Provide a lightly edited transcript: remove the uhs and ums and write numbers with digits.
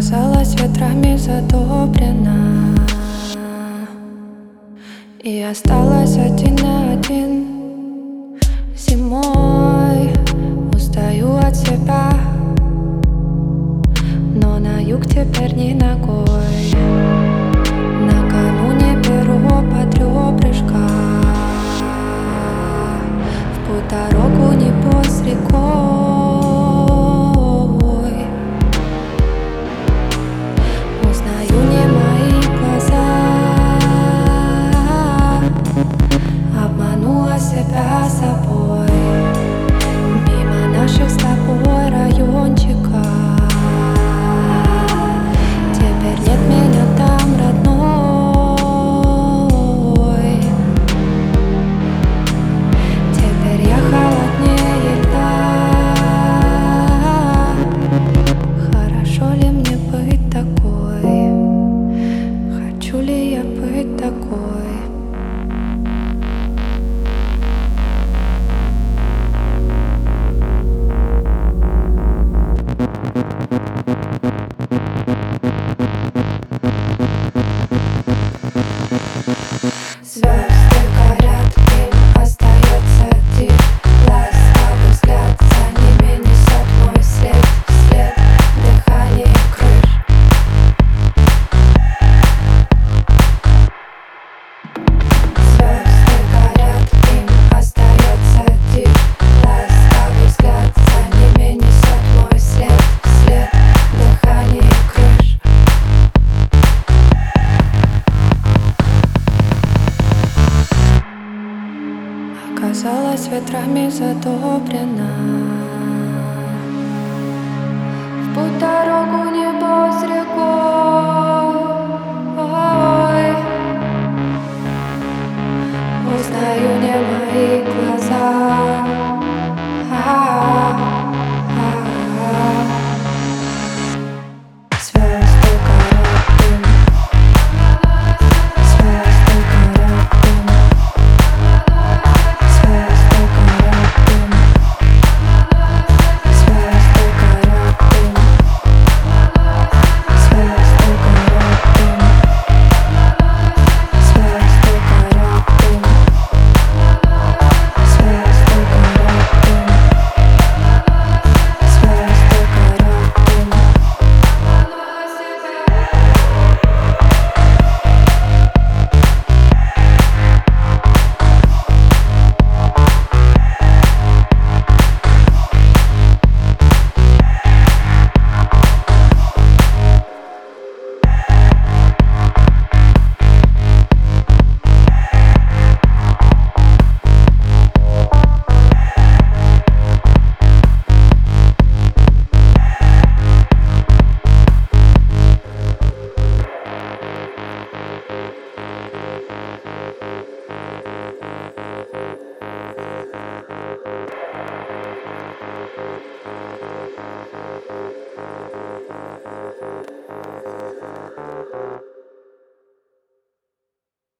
Оказалась ветрами задобрена и осталась один на один. Зимой устаю от себя, но на юг теперь ни ногой. Накануне перо под ребрышка, в путь дорогу небось рекой. Узнаю не мои глаза, обманула себя собой. Мимо наших с тобой райончика, теперь нет меня там, родной. Теперь я холоднее льда. Хорошо ли мне быть такой? Хочу ли я быть такой? Звезды горят, дым остается тих. Ласковый взгляд, за ними несет мой след. След дыхания крыш. Звезды горят, дым остается тих. Ласковый взгляд, за ними несет мой след. След дыхания крыш. Оказалась ветрами задобрена